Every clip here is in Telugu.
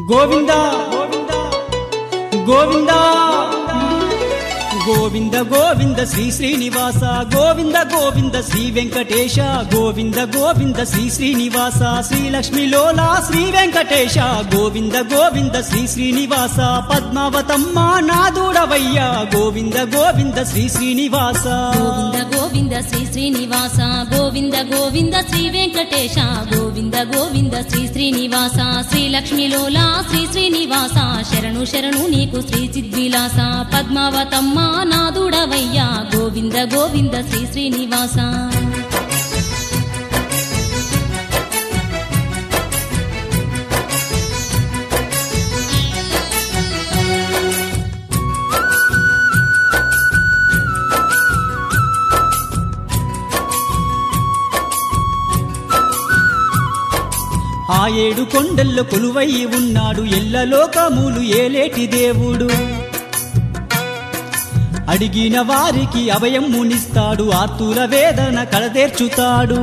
గోవింద గోవింద గోవింద గోవింద శ్రీ శ్రీనివాస గోవింద గోవింద శ్రీ వెంకటేశ గోవింద గోవింద శ్రీ శ్రీనివాస శ్రీ లక్ష్మీలోల శ్రీ వెంకటేశ గోవింద గోవింద శ్రీ శ్రీనివాస పద్మావతమ్మ నాదుడవయ్య గోవింద గోవింద శ్రీ శ్రీనివాస గోవింద గోవింద శ్రీ శ్రీనివాస గోవింద గోవింద శ్రీ వెంకటేశ గోవింద గోవింద శ్రీ శ్రీనివాస శ్రీ లక్ష్మీలోల శ్రీ శ్రీనివాస శరణు శరణు నీకు శ్రీ చిద్విలాస పద్మావతమ్మ నాదుడవయ్యా గోవింద గోవింద శ్రీ శ్రీనివాస ఆ ఏడు కొండల్లో కొలువై ఉన్నాడు ఎల్లలోకములు ఏలేటి దేవుడు అడిగిన వారికి అభయమునిస్తాడు ఆర్తుల వేదన కడతేర్చుతాడు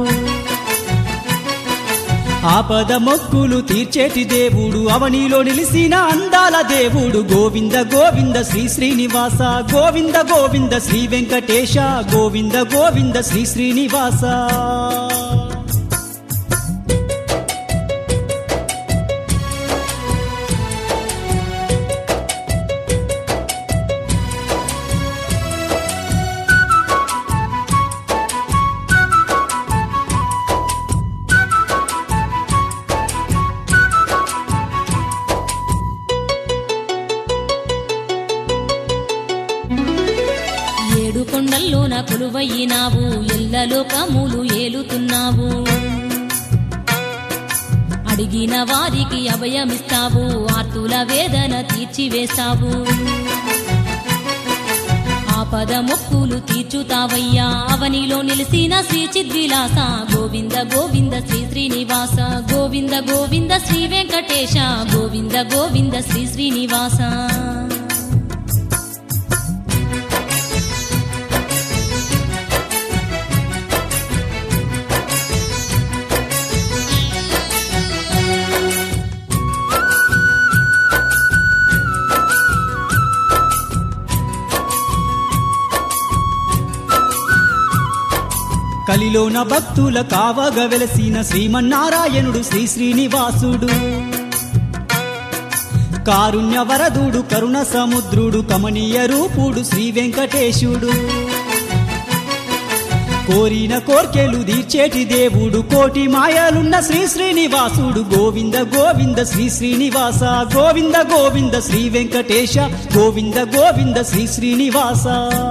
ఆపద మొక్కులు తీర్చేటి దేవుడు అవనిలో నిలిసిన అందాల దేవుడు గోవింద గోవింద శ్రీ శ్రీనివాస గోవింద గోవింద శ్రీ వెంకటేశ గోవింద గోవింద శ్రీ శ్రీనివాస కొండల్లోన కొలువయ్యినావు ఎల్లలోకములు ఏలుతున్నావు అడిగిన వారికి అభయమిస్తావు ఆర్తుల వేదన తీర్చివేస్తావు ఆపద మొక్కులు తీర్చుతావయ్యా అవనిలో నిలిసిన శ్రీ చిద్విలాస గోవింద గోవింద శ్రీ శ్రీనివాస గోవింద గోవింద శ్రీ వెంకటేశ గోవింద గోవింద శ్రీ శ్రీనివాస కలిలోన భక్తుల కావగ వెలసిన శ్రీమన్నారాయణుడు శ్రీ శ్రీనివాసుడు కారుణ్య వరదుడు కరుణ సముద్రుడు కమనీయ రూపుడు శ్రీ వెంకటేశుడు కోరిన కోర్కెలు తీర్చేటి దేవుడు కోటి మాయలున్న శ్రీ శ్రీనివాసుడు గోవింద గోవింద శ్రీ శ్రీనివాస గోవింద గోవింద శ్రీ వెంకటేశ గోవింద గోవింద శ్రీ శ్రీనివాస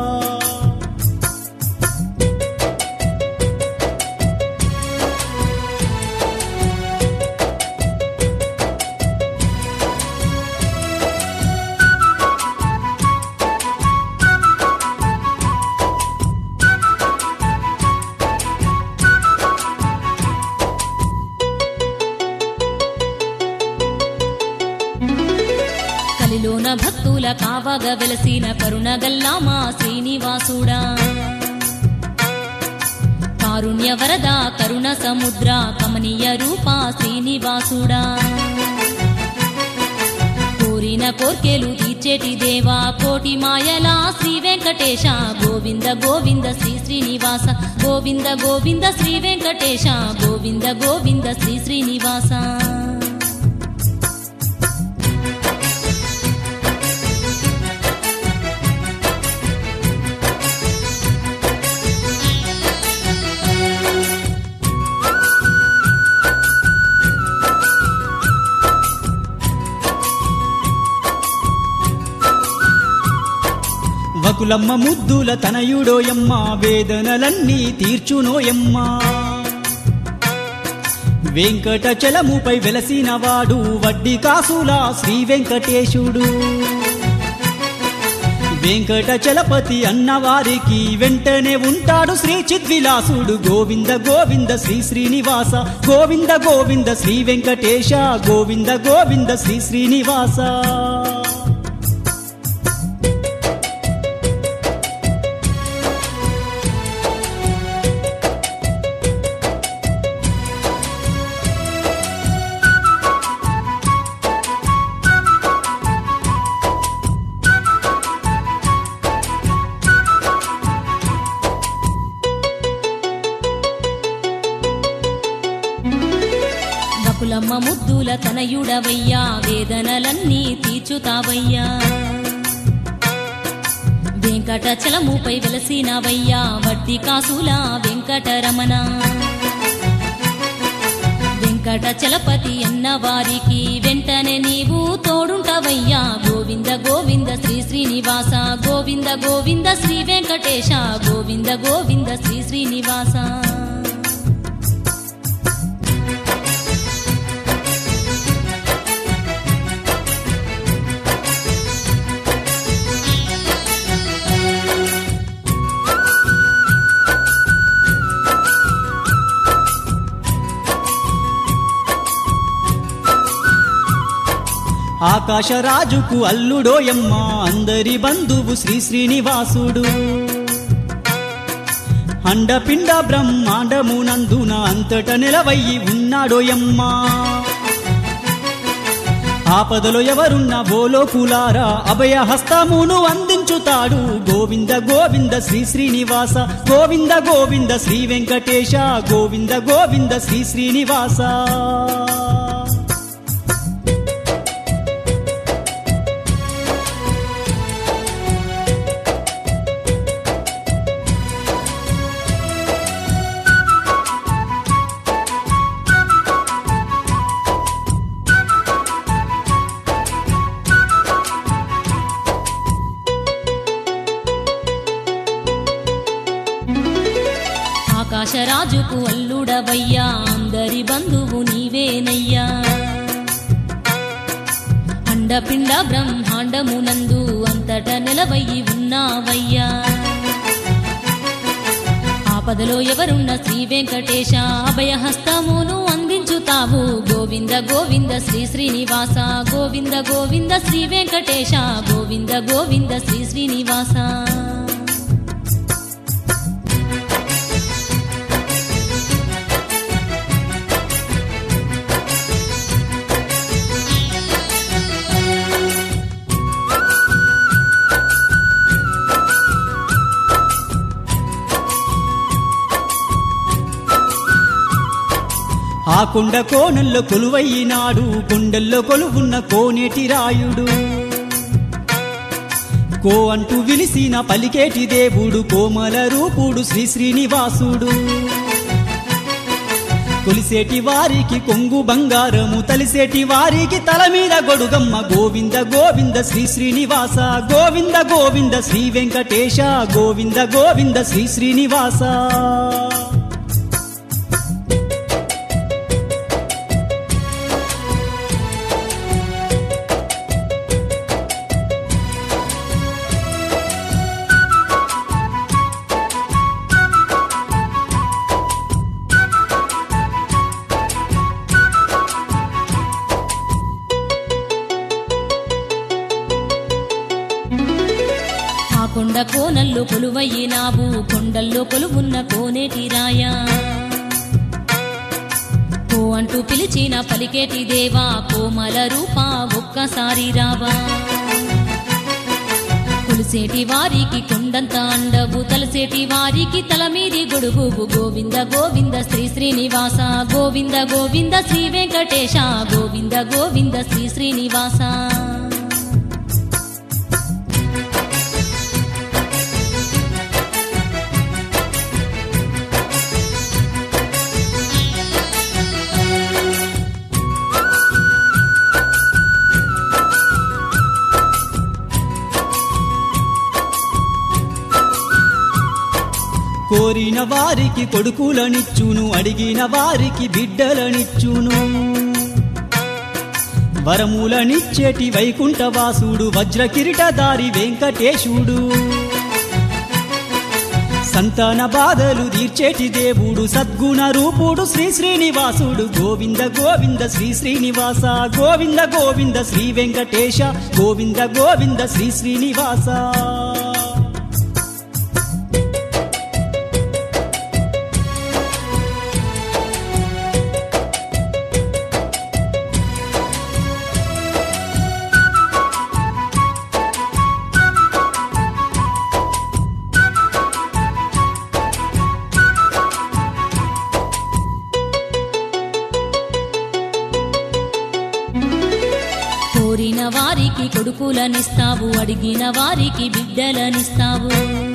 కలిలోన భక్తుల కావగ వెలసిన కరుణగల్లా మా శ్రీనివాసుడా కారుణ్య వరద కరుణ సముద్ర కమనీయ రూప శ్రీనివాసుడా కోరిన కోర్కెలు తీర్చేటి దేవా కోటి మాయల శ్రీ వెంకటేశ గోవింద గోవింద శ్రీ శ్రీనివాస గోవింద గోవింద శ్రీ వెంకటేశ గోవింద గోవింద శ్రీ శ్రీనివాస వకులమ్మ ముద్దుల తనయుడోయమ్మ వేదనలన్నీ తీర్చునోయమ్మ వెంకటచలముపై వెలసినవాడు వడ్డీ కాసుల శ్రీ వెంకటేశుడు వెంకటచలపతి అన్నవారికి వెంటనే ఉంటాడు శ్రీ చిద్విలాసుడు గోవింద గోవింద శ్రీ శ్రీనివాస గోవింద గోవింద శ్రీ వెంకటేశ గోవింద గోవింద శ్రీ శ్రీనివాస ముద్దులమ్మ ముద్దుల తనయుడవయ్యా వేదనలన్నీ తీర్చుతావయ్యా వెంకటచలముపై వెలసినవయ్యా వడ్డీ కాసుల వెంకటరమణ వెంకటచలపతి అన్న వారికి వెంటనే నీవు తోడుంటవయ్యా గోవింద గోవింద శ్రీ శ్రీనివాస గోవింద గోవింద శ్రీ వెంకటేశ గోవింద గోవింద శ్రీ శ్రీనివాస ఆకాశరాజుకు అల్లుడోయమ్మ అందరి బంధువు శ్రీ శ్రీనివాసుడు అండపిండ బ్రహ్మాండమునందున అంతట నిలవయ్యి ఉన్నాడోయమ్మ ఆపదలో ఎవరున్న బోలోకులారా అభయహస్తమును అందించుతాడు గోవింద గోవింద శ్రీ శ్రీనివాస గోవింద గోవింద శ్రీ వెంకటేశ గోవింద గోవింద శ్రీ శ్రీనివాస ఆకాశరాజుకు అల్లుడవయ్యా అందరి బంధువు నీవేనయ్యా అండపిండ బ్రహ్మాండమునందు అంతట నిలవయ్యి ఉన్నావయ్యా ఆపదలో ఎవరున్న శ్రీ వెంకటేశ అభయహస్తమును అందించుతావు గోవింద గోవింద శ్రీ శ్రీనివాస గోవింద గోవింద శ్రీ వెంకటేశ గోవింద గోవింద శ్రీ శ్రీనివాస ఆ కొండ కోనల్లో కొలువైనాడు కొండల్లో కొలువున్న కోనేటి రాయుడు కో అంటూ విలిసిన పలికేటి దేవుడు కోమల రూపుడు శ్రీ శ్రీనివాసుడు కొలిసేటి వారికి కొంగు బంగారము తలిసేటి వారికి తల మీద గొడుగమ్మ గోవింద గోవింద శ్రీ శ్రీనివాస గోవింద గోవింద శ్రీ వెంకటేశ గోవింద గోవింద శ్రీ శ్రీనివాస కొండ కోనల్లో కొలువయ్యినావు కొండల్లో కొలువున్న కోనేటి రాయా కో అంటూ పిలిచిన పలికేటి దేవా కోమల రూపా ఒక్కసారి రావా కొలిసేటి వారికి కొండంత అండవు తలసేటి వారికి తల మీది గొడుగు గోవింద గోవింద శ్రీ శ్రీనివాస గోవింద గోవింద శ్రీ వెంకటేశ గోవింద గోవింద శ్రీ శ్రీనివాస కోరిన వారికి కొడుకులనిచ్చును అడిగిన వారికి బిడ్డలనిచ్చును వరములనిచ్చేటి వైకుంఠవాసుడు వజ్ర కిరీటధారి వెంకటేశుడు సంతాన బాధలు తీర్చేటి దేవుడు సద్గుణ రూపుడు శ్రీ శ్రీనివాసుడు గోవింద గోవింద శ్రీ శ్రీనివాస గోవింద గోవింద శ్రీ వెంకటేశ గోవింద గోవింద శ్రీ శ్రీనివాస కోరిన వారికి కొడుకులనిస్తావు, అడిగిన వారికి బిడ్డలనిస్తావు.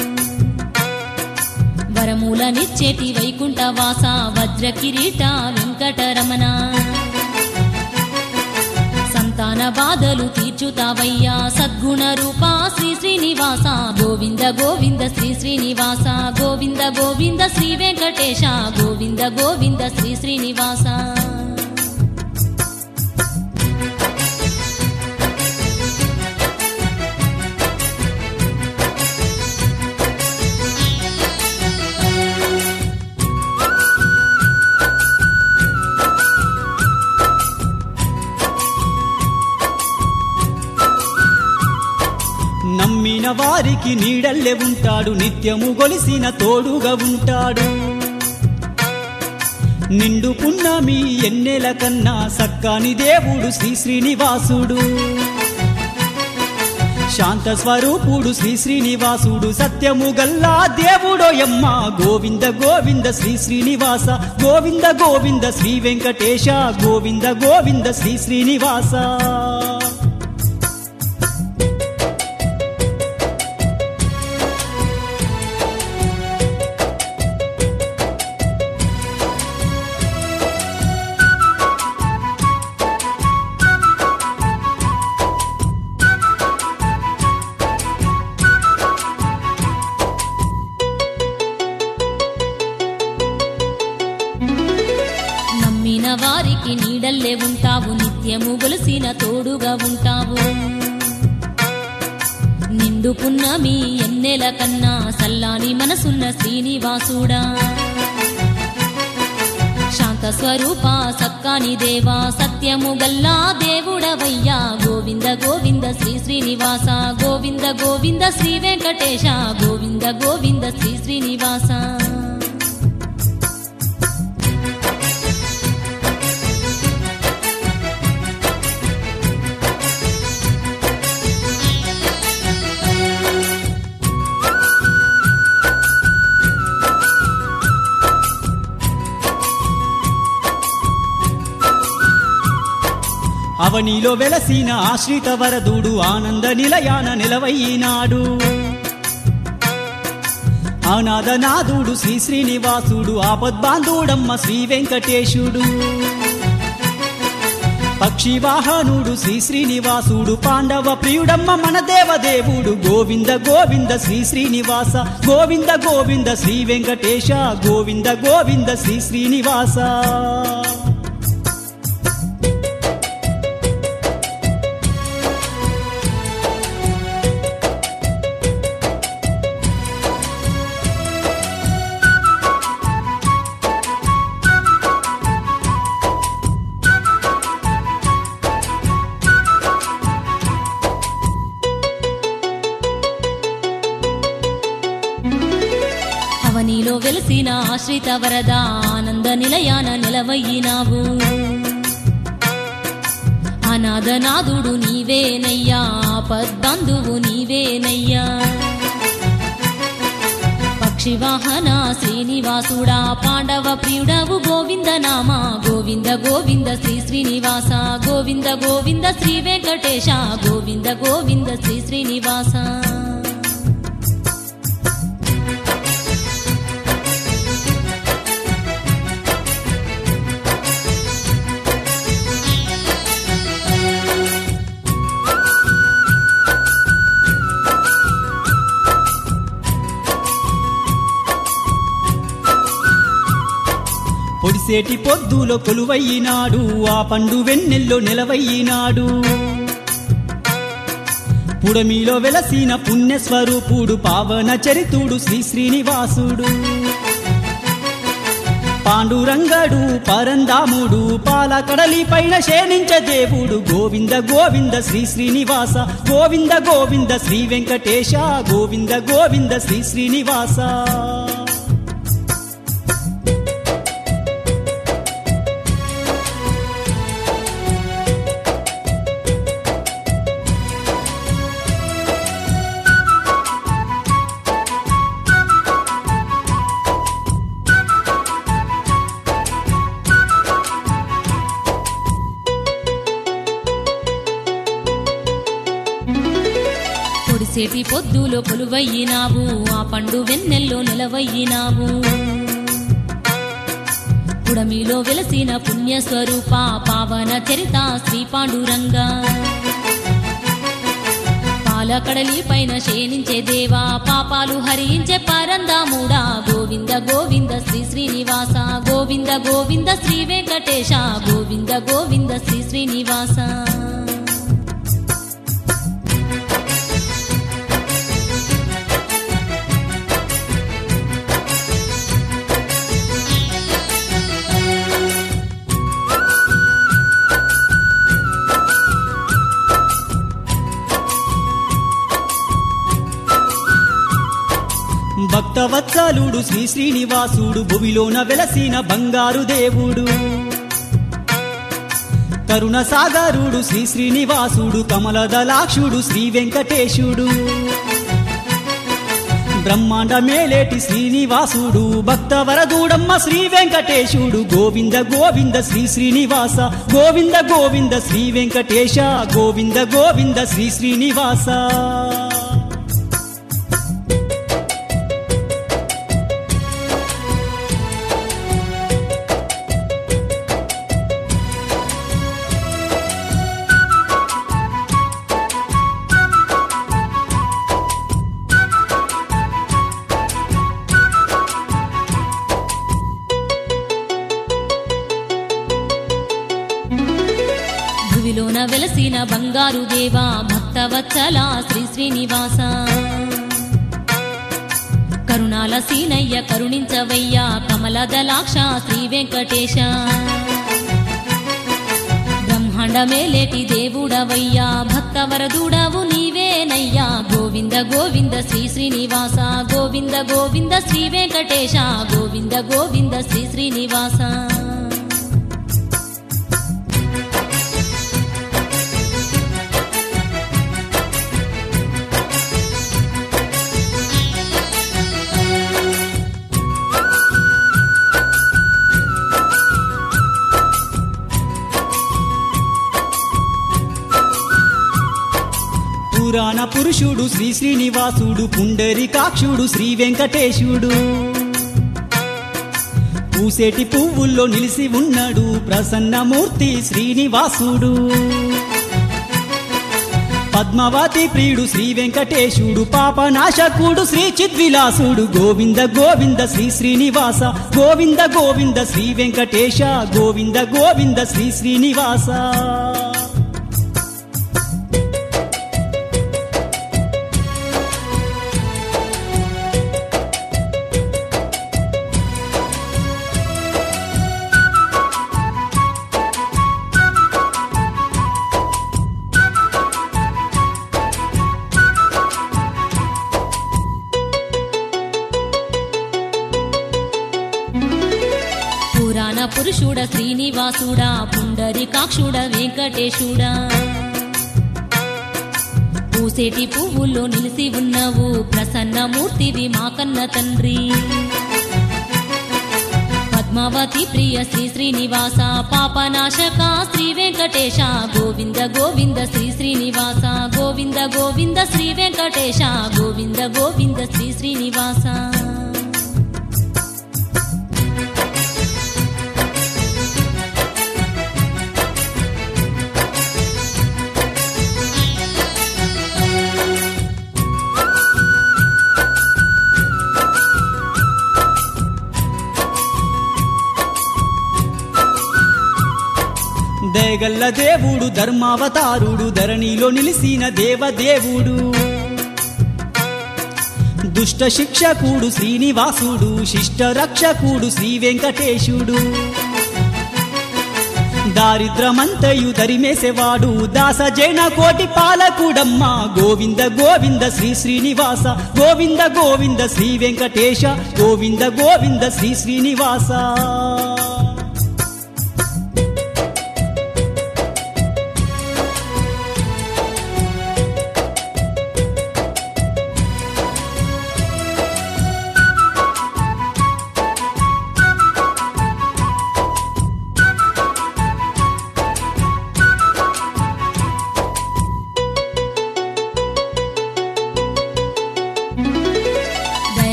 వరములనిచ్చేటి వైకుంఠవాస వజ్ర కిరీట వెంకటరమణ, సంతాన బాధలు తీర్చుతావయ్యా సద్గుణ రూప శ్రీ శ్రీనివాస. గోవింద గోవింద శ్రీ శ్రీనివాస, గోవింద గోవింద శ్రీ వెంకటేశ, గోవింద గోవింద శ్రీ శ్రీనివాస. నమ్మిన వారికి నీడల్లే ఉంటాడు, నిత్యము గొలిసిన తోడుగా ఉంటాడు. నిండు పున్నమి ఎన్నెల కన్నా సక్కాని దేవుడు శ్రీ శ్రీనివాసుడు. శాంత స్వరూపుడు శ్రీ శ్రీనివాసుడు, సత్యము గల్లా దేవుడోయమ్మ. గోవింద గోవింద శ్రీ శ్రీనివాస, గోవింద గోవింద శ్రీ వెంకటేశ, గోవింద గోవింద శ్రీ శ్రీనివాస. నమ్మిన వారికి నీడల్లే ఉంటావు, నిత్యము గొలిసిన తోడుగా ఉంటావు. నిండు పున్నమి ఎన్నెల కన్నా సల్లాని మనసున్న శ్రీనివాసుడా, శాంత స్వరూప సక్కాని దేవా సత్యము గల్లా దేవుడవయ్యా. గోవింద గోవింద శ్రీ శ్రీనివాస, గోవింద గోవింద శ్రీ వెంకటేశ, గోవింద గోవింద శ్రీ శ్రీనివాస. అవనిలో వెలసిన ఆశ్రిత వరదుడు, ఆనంద నిలయాన నిలవైనాడు. అనాథనాథుడు శ్రీ శ్రీనివాసుడు, ఆపద్బాంధుడమ్మ శ్రీ వెంకటేశుడు. పక్షి వాహనుడు శ్రీ శ్రీనివాసుడు, పాండవ ప్రియుడమ్మ మన దేవదేవుడు. గోవింద గోవింద శ్రీ శ్రీనివాస, గోవింద గోవింద శ్రీ వెంకటేశ, గోవింద గోవింద శ్రీ శ్రీనివాస. అవనిలో వెలిసిన ఆశ్రిత వరద, ఆనంద నిలయాన నిలవయ్యినావు. అనాథనాథుడు నీవేనయ్యా, ఆపద్బంధువు నీవేనయ్యా. పక్షి వాహన శ్రీనివాసుడా, పాండవ ప్రియుడవు గోవింద నామ. గోవింద గోవింద శ్రీ శ్రీనివాస, గోవింద గోవింద శ్రీ వెంకటేశ, గోవింద గోవింద శ్రీ శ్రీనివాస. పొడిసేటి పొద్దులో కొలువయ్యినాడు, ఆ పండు వెన్నెల్లో నిలవయ్యినాడు. పుడమిలో వెలసిన పుణ్యస్వరూపుడు, పావన చరితుడు శ్రీ శ్రీనివాసుడు. పాండురంగడు పరందాముడు, పాలకడలి పైన శేనించే దేవుడు. గోవింద గోవింద శ్రీ శ్రీనివాస, గోవింద గోవింద శ్రీ వెంకటేశ, గోవింద గోవింద శ్రీ శ్రీనివాస. పూసేటి పొద్దులో కొలువయ్యినావు ఆ పండు వెన్నెల్లో నిలవయ్యినావు పుడమిలో వెలసిన పుణ్యస్వరూప పావన చరిత శ్రీ పాండురంగా పాలకడలి పైన శయనించే దేవా పాపాలు హరించే పరందాముడా గోవింద గోవింద శ్రీ శ్రీనివాస గోవింద గోవింద శ్రీ వెంకటేశ గోవింద గోవింద శ్రీ శ్రీనివాస భక్తవత్సలుడు శ్రీ శ్రీనివాసుడు భువిలోన వెలసిన బంగారు దేవుడు కరుణ సాగరుడు శ్రీ శ్రీనివాసుడు కమలదలాక్షుడు శ్రీ వెంకటేశుడు బ్రహ్మాండ మేలేటి శ్రీనివాసుడు భక్తవరదూడమ్మ శ్రీ వెంకటేశుడు గోవింద గోవింద శ్రీ శ్రీనివాస గోవింద గోవింద శ్రీ వెంకటేశ గోవింద గోవింద శ్రీ శ్రీనివాస భువిలోన వెలసిన బంగారు దేవా భక్తవత్సల శ్రీ శ్రీనివాస కరుణాల సీనయ్య కరుణించవయ్యా కమలదలాక్ష శ్రీ వెంకటేశ బ్రహ్మాండమేలేటి దేవుడవయ్యా భక్తవరదుడవు నీవేనయ్యా గోవింద గోవింద శ్రీ శ్రీనివాస గోవింద గోవింద శ్రీ వెంకటేశ గోవింద గోవింద శ్రీ శ్రీనివాస పురాణ పురుషుడు శ్రీ శ్రీనివాసుడు పుండరీకాక్షుడు శ్రీ వెంకటేశుడు పూసేటి పువ్వుల్లో నిలిసి ఉన్నాడు ప్రసన్నమూర్తి శ్రీనివాసుడు పద్మావతి ప్రియుడు శ్రీ వెంకటేశుడు పాపనాశకుడు శ్రీ చిద్విలాసుడు గోవింద గోవింద శ్రీ శ్రీనివాస గోవింద గోవింద శ్రీ వెంకటేశ గోవింద గోవింద శ్రీ శ్రీనివాస పురాణ పురుషుడ శ్రీనివాసుడా పుండరీకాక్షుడ వెంకటేశుడా పూసేటి పువ్వుల్లో నిలిసి ఉన్నవు ప్రసన్నమూర్తివి మా కన్న తండ్రి పద్మావతి ప్రియ శ్రీ శ్రీనివాస పాపనాశక శ్రీ వెంకటేశ గోవింద గోవింద శ్రీ శ్రీనివాస గోవింద గోవింద శ్రీ వెంకటేశ గోవింద గోవింద శ్రీ శ్రీనివాస దయగల్ల దేవుడు ధర్మావతారుడు ధరణిలో నిలిసిన దేవదేవుడు దుష్ట శిక్షకుడు శ్రీనివాసుడు శిష్ట రక్షకుడు శ్రీ వెంకటేశుడు దారిద్రమంతయు దరిమేసేవాడు దాసజైన కోటి పాలకుడమ్మ గోవింద గోవింద శ్రీ శ్రీనివాస గోవింద గోవింద శ్రీ వెంకటేశ గోవింద గోవింద శ్రీ శ్రీనివాస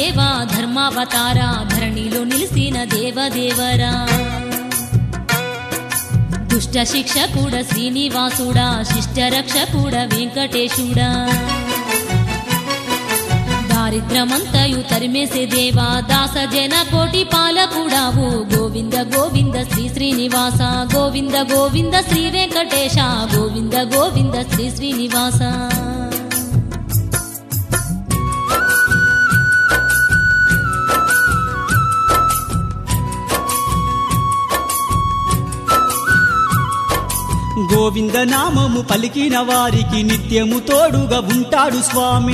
దేవా ధర్మావతార ధరణిలో నిలిసిన దేవదేవరా దుష్ట శిక్షకుడ శ్రీనివాసుడా శిష్ట రక్షకుడ వెంకటేశుడా దారిద్రమంతయు తరిమేసే దేవా దాస జన కోటి పాలకుడావు గోవింద గోవింద శ్రీ శ్రీనివాస గోవింద గోవింద శ్రీ వెంకటేశ గోవింద గోవింద శ్రీ శ్రీనివాస గోవింద నామము పలికిన వారికి నిత్యము తోడుగా ఉంటాడు స్వామి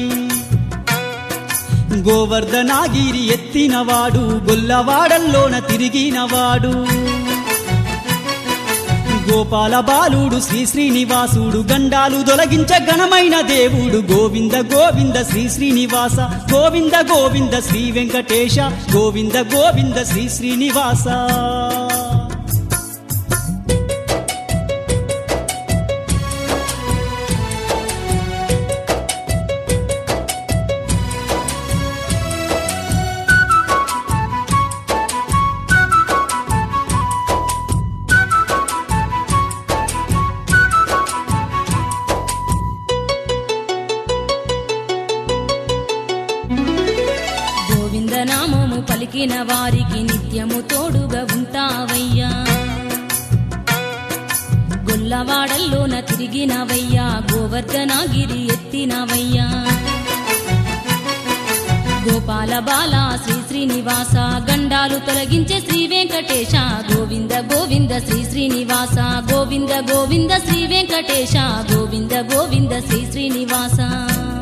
గోవర్ధనాగిరి ఎత్తినవాడు గొల్లవాడల్లోన తిరిగినవాడు గోపాల బాలుడు శ్రీ శ్రీనివాసుడు గండాలు తొలగించ ఘనమైన దేవుడు గోవింద గోవింద శ్రీ శ్రీనివాస గోవింద గోవింద శ్రీ వెంకటేశ గోవింద గోవింద శ్రీ శ్రీనివాస నామము పలికిన వారికి నిత్యము తోడుగా ఉంటావయ్యా గొల్లవాడల్లోన తిరిగినవయ్యా గోవర్ధనాగిరి ఎత్తినవయ్యా గోపాల బాల శ్రీ శ్రీనివాస గండాలు తొలగించే శ్రీ వెంకటేశ గోవింద గోవింద శ్రీ శ్రీనివాస గోవింద గోవింద శ్రీ వెంకటేశ గోవింద గోవింద శ్రీ శ్రీనివాస